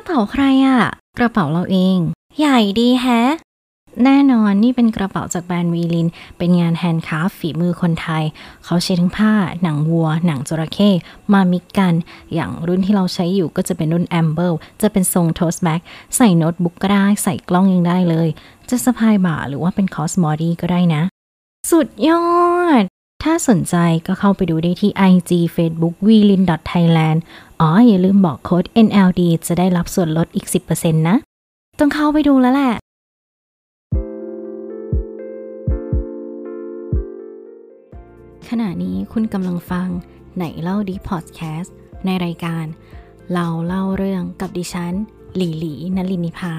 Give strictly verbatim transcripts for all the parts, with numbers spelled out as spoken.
เป๋าใครอะกระเป๋าเราเองใหญ่ดีแฮะแน่นอนนี่เป็นกระเป๋าจากแบรนด์วีลินเป็นงานแฮนด์คราฟต์ฝีมือคนไทยเขาใช้ทั้งผ้าหนังวัวหนังจระเข้มามิกกันอย่างรุ่นที่เราใช้อยู่ก็จะเป็นรุ่นแอมเบิลจะเป็นทรงโทสแบ็กใส่โน้ตบุ๊กก็ได้ใส่กล้องยังได้เลยจะสะพายบ่าหรือว่าเป็นคอสมอดี้ก็ได้นะสุดยอดถ้าสนใจก็เข้าไปดูได้ที่ ไอ จี Facebook วี ลิน ไทยแลนด์ อ๋ออย่าลืมบอกโค้ด เอ็น แอล ดี จะได้รับส่วนลดอีก สิบเปอร์เซ็นต์ นะต้องเข้าไปดูแล้วแหละขณะนี้คุณกำลังฟังไหนเล่าดีพอดแคสต์ในรายการเราเล่าเรื่องกับดิฉันหลีหลีนลินิภา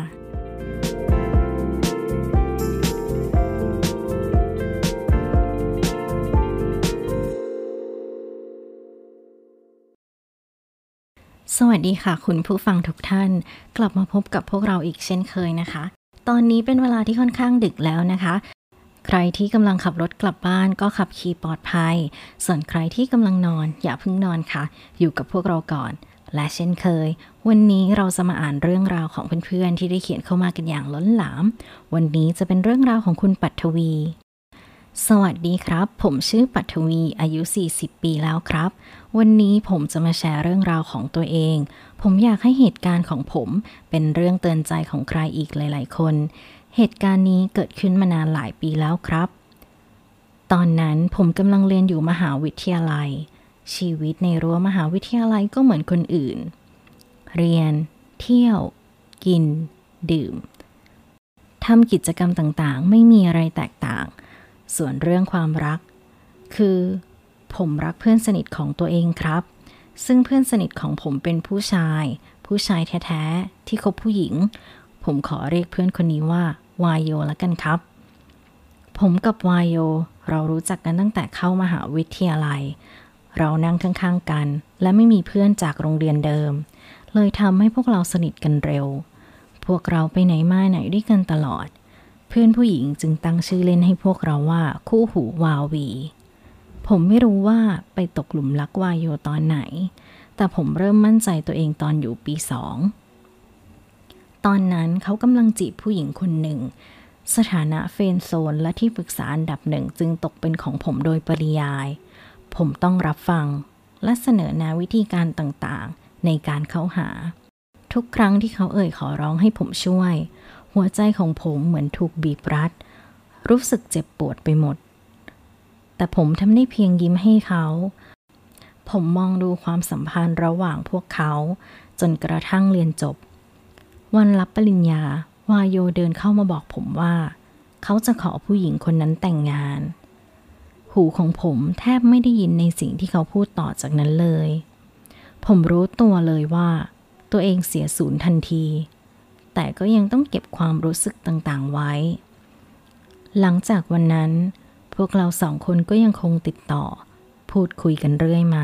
สวัสดีค่ะคุณผู้ฟังทุกท่านกลับมาพบกับพวกเราอีกเช่นเคยนะคะตอนนี้เป็นเวลาที่ค่อนข้างดึกแล้วนะคะใครที่กำลังขับรถกลับบ้านก็ขับขี่ปลอดภัยส่วนใครที่กำลังนอนอย่าเพิ่งนอนค่ะอยู่กับพวกเราก่อนและเช่นเคยวันนี้เราจะมาอ่านเรื่องราวของเพื่อนๆที่ได้เขียนเข้ามากันอย่างล้นหลามวันนี้จะเป็นเรื่องราวของคุณปัทวีสวัสดีครับผมชื่อปัทวีอายุสี่สิบปีแล้วครับวันนี้ผมจะมาแชร์เรื่องราวของตัวเองผมอยากให้เหตุการณ์ของผมเป็นเรื่องเตือนใจของใครอีกหลายๆคนเหตุการณ์นี้เกิดขึ้นมานานหลายปีแล้วครับตอนนั้นผมกำลังเรียนอยู่มหาวิทยาลัยชีวิตในรั้วมหาวิทยาลัยก็เหมือนคนอื่นเรียนเที่ยวกินดื่มทำกิจกรรมต่างๆไม่มีอะไรแตกต่างส่วนเรื่องความรักคือผมรักเพื่อนสนิทของตัวเองครับซึ่งเพื่อนสนิทของผมเป็นผู้ชายผู้ชายแท้ๆที่คบผู้หญิงผมขอเรียกเพื่อนคนนี้ว่าวายโยละกันครับผมกับวายโยเรารู้จักกันตั้งแต่เข้ามหาวิทยาลัยเรานั่งข้างๆกันและไม่มีเพื่อนจากโรงเรียนเดิมเลยทำให้พวกเราสนิทกันเร็วพวกเราไปไหนมาไหนด้วยกันตลอดเพื่อนผู้หญิงจึงตั้งชื่อเล่นให้พวกเราว่าคู่หูวาวีผมไม่รู้ว่าไปตกหลุมรักวายโยตอนไหนแต่ผมเริ่มมั่นใจตัวเองตอนอยู่ปีสองตอนนั้นเขากำลังจีบผู้หญิงคนหนึ่งสถานะเฟรนด์โซนและที่ปรึกษาอันดับหนึ่งจึงตกเป็นของผมโดยปริยายผมต้องรับฟังและเสนอแนะวิธีการต่างๆในการเข้าหาทุกครั้งที่เขาเอ่ยขอร้องให้ผมช่วยหัวใจของผมเหมือนถูกบีบรัดรู้สึกเจ็บปวดไปหมดแต่ผมทำได้เพียงยิ้มให้เขาผมมองดูความสัมพันธ์ระหว่างพวกเขาจนกระทั่งเรียนจบวันรับปริญญาวายโยเดินเข้ามาบอกผมว่าเขาจะขอผู้หญิงคนนั้นแต่งงานหูของผมแทบไม่ได้ยินในสิ่งที่เขาพูดต่อจากนั้นเลยผมรู้ตัวเลยว่าตัวเองเสียศูนย์ทันทีแต่ก็ยังต้องเก็บความรู้สึกต่างๆไว้หลังจากวันนั้นพวกเราสองคนก็ยังคงติดต่อพูดคุยกันเรื่อยมา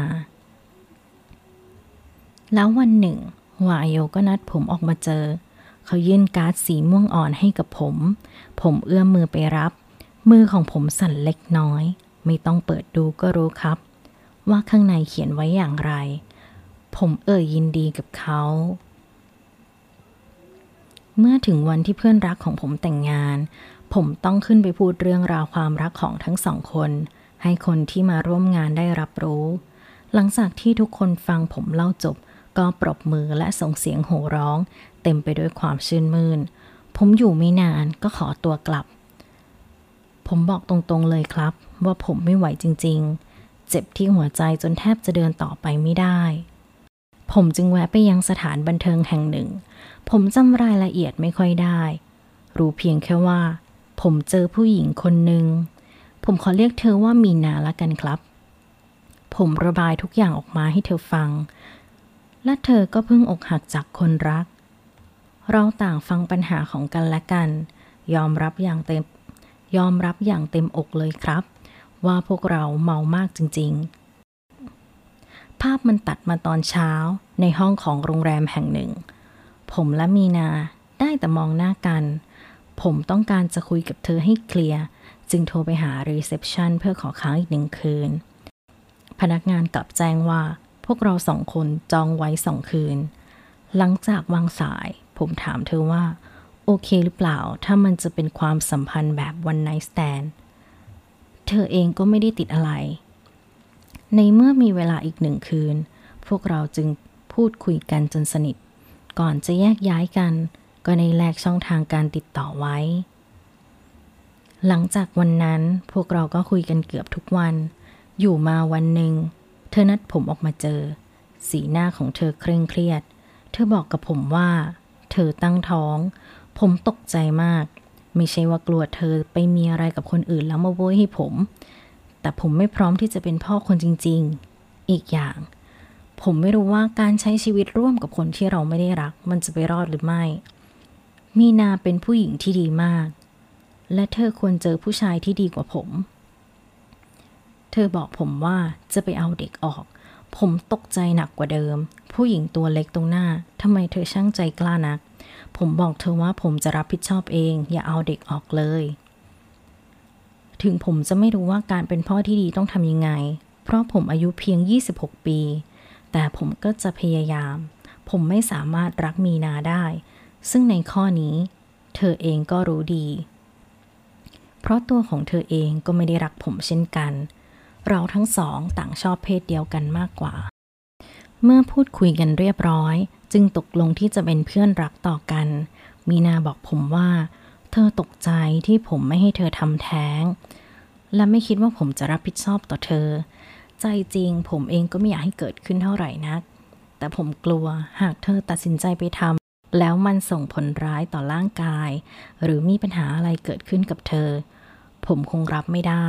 แล้ววันหนึ่งวายโยก็นัดผมออกมาเจอเขายื่นการ์ดสีม่วงอ่อนให้กับผมผมเอื้อมมือไปรับมือของผมสั่นเล็กน้อยไม่ต้องเปิดดูก็รู้ครับว่าข้างในเขียนไว้อย่างไรผมเอ่ยยินดีกับเขาเมื่อถึงวันที่เพื่อนรักของผมแต่งงานผมต้องขึ้นไปพูดเรื่องราวความรักของทั้งสองคนให้คนที่มาร่วมงานได้รับรู้หลังจากที่ทุกคนฟังผมเล่าจบก็ปรบมือและส่งเสียงโห่ร้องเต็มไปด้วยความชื่นมื่นผมอยู่ไม่นานก็ขอตัวกลับผมบอกตรงๆเลยครับว่าผมไม่ไหวจริงๆเจ็บที่หัวใจจนแทบจะเดินต่อไปไม่ได้ผมจึงแวะไปยังสถานบันเทิงแห่งหนึ่งผมจำรายละเอียดไม่ค่อยได้รู้เพียงแค่ว่าผมเจอผู้หญิงคนหนึ่งผมขอเรียกเธอว่ามีนาละกันครับผมระบายทุกอย่างออกมาให้เธอฟังและเธอก็เพิ่งอกหักจากคนรักเราต่างฟังปัญหาของกันและกันยอมรับอย่างเต็มยอมรับอย่างเต็มอกเลยครับว่าพวกเราเมามากจริงๆภาพมันตัดมาตอนเช้าในห้องของโรงแรมแห่งหนึ่งผมและมีนาได้แต่มองหน้ากันผมต้องการจะคุยกับเธอให้เคลียร์จึงโทรไปหารีเซพชันเพื่อขอค้างอีกหนึ่งคืนพนักงานกลับแจ้งว่าพวกเราสองคนจองไว้สองคืนหลังจากวางสายผมถามเธอว่าโอเคหรือเปล่าถ้ามันจะเป็นความสัมพันธ์แบบ one night stand เธอเองก็ไม่ได้ติดอะไรในเมื่อมีเวลาอีกหนึ่งคืนพวกเราจึงพูดคุยกันจนสนิทก่อนจะแยกย้ายกันก็ในแลกช่องทางการติดต่อไว้หลังจากวันนั้นพวกเราก็คุยกันเกือบทุกวันอยู่มาวันหนึ่งเธอนัดผมออกมาเจอสีหน้าของเธอเคร่งเครียดเธอบอกกับผมว่าเธอตั้งท้องผมตกใจมากไม่ใช่ว่ากลัวเธอไปมีอะไรกับคนอื่นแล้วมาโวยให้ผมแต่ผมไม่พร้อมที่จะเป็นพ่อคนจริงๆอีกอย่างผมไม่รู้ว่าการใช้ชีวิตร่วมกับคนที่เราไม่ได้รักมันจะไปรอดหรือไม่มีนาเป็นผู้หญิงที่ดีมากและเธอควรเจอผู้ชายที่ดีกว่าผมเธอบอกผมว่าจะไปเอาเด็กออกผมตกใจหนักกว่าเดิมผู้หญิงตัวเล็กตรงหน้าทำไมเธอช่างใจกล้านักผมบอกเธอว่าผมจะรับผิดชอบเองอย่าเอาเด็กออกเลยถึงผมจะไม่รู้ว่าการเป็นพ่อที่ดีต้องทำยังไงเพราะผมอายุเพียงยี่สิบหกปีแต่ผมก็จะพยายามผมไม่สามารถรักมีนาได้ซึ่งในข้อนี้เธอเองก็รู้ดีเพราะตัวของเธอเองก็ไม่ได้รักผมเช่นกันเราทั้งสองต่างชอบเพศเดียวกันมากกว่าเมื่อพูดคุยกันเรียบร้อยจึงตกลงที่จะเป็นเพื่อนรักต่อกันมีนาบอกผมว่าเธอตกใจที่ผมไม่ให้เธอทำแท้งและไม่คิดว่าผมจะรับผิดชอบต่อเธอใจจริงผมเองก็ไม่อยากให้เกิดขึ้นเท่าไหร่นักแต่ผมกลัวหากเธอตัดสินใจไปทำแล้วมันส่งผลร้ายต่อร่างกายหรือมีปัญหาอะไรเกิดขึ้นกับเธอผมคงรับไม่ได้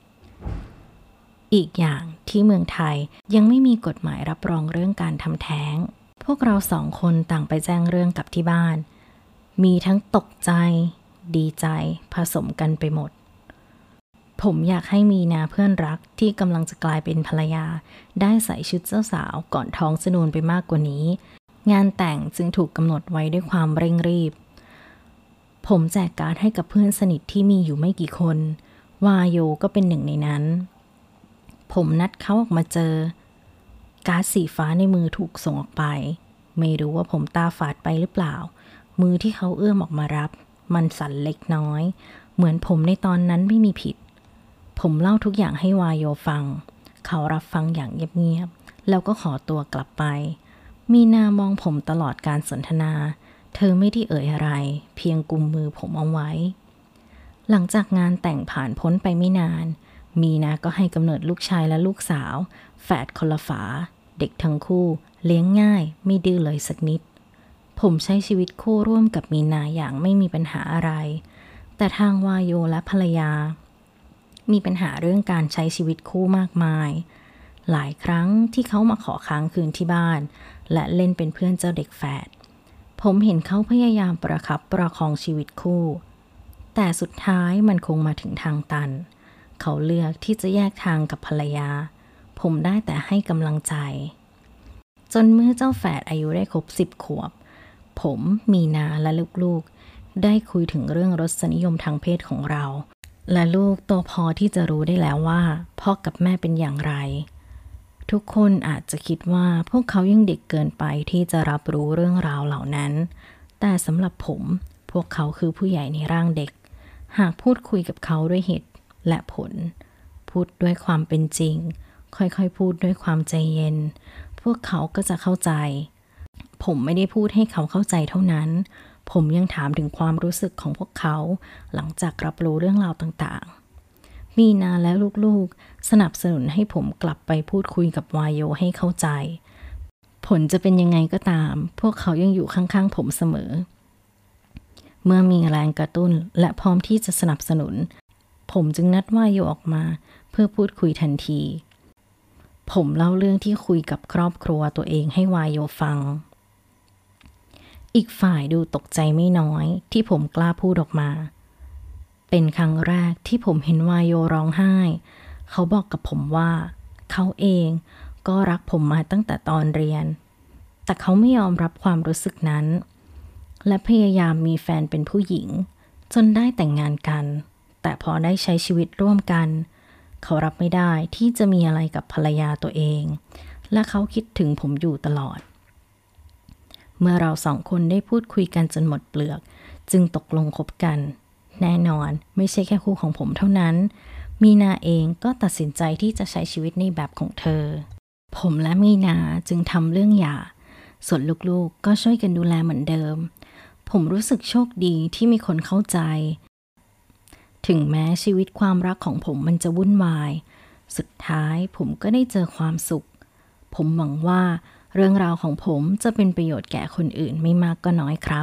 อีกอย่างที่เมืองไทยยังไม่มีกฎหมายรับรองเรื่องการทำแท้งพวกเราสองคนต่างไปแจ้งเรื่องกับที่บ้านมีทั้งตกใจดีใจผสมกันไปหมดผมอยากให้มีนาเพื่อนรักที่กำลังจะกลายเป็นภรรยาได้ใส่ชุดเจ้าสาวก่อนท้องสนูนไปมากกว่านี้งานแต่งจึงถูกกำหนดไว้ด้วยความเร่งรีบผมแจกการ์ดให้กับเพื่อนสนิทที่มีอยู่ไม่กี่คนวาโยก็เป็นหนึ่งในนั้นผมนัดเขาออกมาเจอการ์ดสีฟ้าในมือถูกส่งออกไปไม่รู้ว่าผมตาฝาดไปหรือเปล่ามือที่เขาเอื้อมออกมารับมันสั่นเล็กน้อยเหมือนผมในตอนนั้นไม่มีผิดผมเล่าทุกอย่างให้วาโยฟังเขารับฟังอย่างเงียบๆแล้วก็ขอตัวกลับไปมีนามองผมตลอดการสนทนาเธอไม่ได้เอ่ยอะไรเพียงกุมมือผมเอาไว้หลังจากงานแต่งผ่านพ้นไปไม่นานมีนาก็ให้กำเนิดลูกชายและลูกสาวแฝดคนละฝาเด็กทั้งคู่เลี้ยงง่ายไม่ดื้อเลยสักนิดผมใช้ชีวิตคู่ร่วมกับมีนาอย่างไม่มีปัญหาอะไรแต่ทางวาโยและภรรยามีปัญหาเรื่องการใช้ชีวิตคู่มากมายหลายครั้งที่เขามาขอค้างคืนที่บ้านและเล่นเป็นเพื่อนเจ้าเด็กแฝดผมเห็นเขาพยายามประคับประคองชีวิตคู่แต่สุดท้ายมันคงมาถึงทางตันเขาเลือกที่จะแยกทางกับภรรยาผมได้แต่ให้กำลังใจจนเมื่อเจ้าแฝดอายุได้ครบสิบขวบผมมีนาและลูกๆได้คุยถึงเรื่องรสนิยมทางเพศของเราและลูกโตพอที่จะรู้ได้แล้วว่าพ่อกับแม่เป็นอย่างไรทุกคนอาจจะคิดว่าพวกเขายังเด็กเกินไปที่จะรับรู้เรื่องราวเหล่านั้นแต่สำหรับผมพวกเขาคือผู้ใหญ่ในร่างเด็กหากพูดคุยกับเขาด้วยเหตุและผลพูดด้วยความเป็นจริงค่อยๆพูดด้วยความใจเย็นพวกเขาก็จะเข้าใจผมไม่ได้พูดให้เขาเข้าใจเท่านั้นผมยังถามถึงความรู้สึกของพวกเขาหลังจากรับรู้เรื่องราวต่างๆมีนาและลูกๆสนับสนุนให้ผมกลับไปพูดคุยกับวาโยให้เข้าใจผลจะเป็นยังไงก็ตามพวกเขายังอยู่ข้างๆผมเสมอเมื่อมีแรงกระตุ้นและพร้อมที่จะสนับสนุนผมจึงนัดวาโยออกมาเพื่อพูดคุยทันทีผมเล่าเรื่องที่คุยกับครอบครัวตัวเองให้วาโยฟังอีกฝ่ายดูตกใจไม่น้อยที่ผมกล้าพูดออกมาเป็นครั้งแรกที่ผมเห็นวาโยร้องไห้เขาบอกกับผมว่าเขาเองก็รักผมมาตั้งแต่ตอนเรียนแต่เขาไม่ยอมรับความรู้สึกนั้นและพยายามมีแฟนเป็นผู้หญิงจนได้แต่งงานกันแต่พอได้ใช้ชีวิตร่วมกันเขารับไม่ได้ที่จะมีอะไรกับภรรยาตัวเองและเขาคิดถึงผมอยู่ตลอดเมื่อเราสองคนได้พูดคุยกันจนหมดเปลือกจึงตกลงคบกันแน่นอนไม่ใช่แค่คู่ของผมเท่านั้นมีนาเองก็ตัดสินใจที่จะใช้ชีวิตในแบบของเธอผมและมีนาจึงทำเรื่องหย่าส่วนลูกๆก็ช่วยกันดูแลเหมือนเดิมผมรู้สึกโชคดีที่มีคนเข้าใจถึงแม้ชีวิตความรักของผมมันจะวุ่นวายสุดท้ายผมก็ได้เจอความสุขผมหวังว่าเรื่องราวของผมจะเป็นประโยชน์แก่คนอื่นไม่มากก็น้อยครับ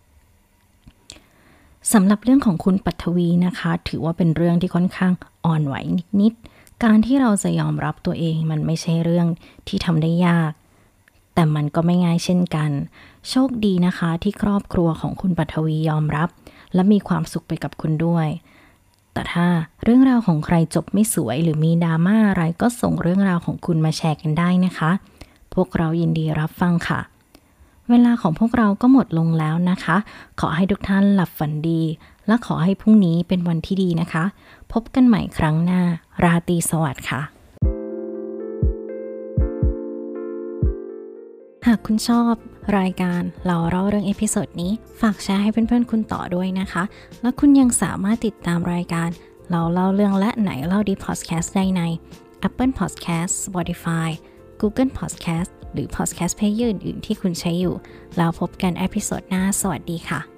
สำหรับเรื่องของคุณปัทวีนะคะถือว่าเป็นเรื่องที่ค่อนข้างอ่อนไหวนิดๆการที่เราจะยอมรับตัวเองมันไม่ใช่เรื่องที่ทำได้ยากแต่มันก็ไม่ง่ายเช่นกันโชคดีนะคะที่ครอบครัวของคุณปัทวียอมรับและมีความสุขไปกับคุณด้วยแต่ถ้าเรื่องราวของใครจบไม่สวยหรือมีดราม่าอะไรก็ส่งเรื่องราวของคุณมาแชร์กันได้นะคะพวกเรายินดีรับฟังค่ะเวลาของพวกเราก็หมดลงแล้วนะคะขอให้ทุกท่านหลับฝันดีและขอให้พรุ่งนี้เป็นวันที่ดีนะคะพบกันใหม่ครั้งหน้าราตรีสวัสดิ์ค่ะหากคุณชอบรายการเราเล่าเรื่องเอพิโซดนี้ฝากแชร์ให้เพื่อนๆคุณต่อด้วยนะคะและคุณยังสามารถติดตามรายการเราเล่าเรื่องและไหนเล่าดีพอดแคสต์ได้ใน Apple Podcast Spotify Google Podcast หรือ Podcast Player อื่นๆที่คุณใช้อยู่แล้วพบกันเอพิโซดหน้าสวัสดีค่ะ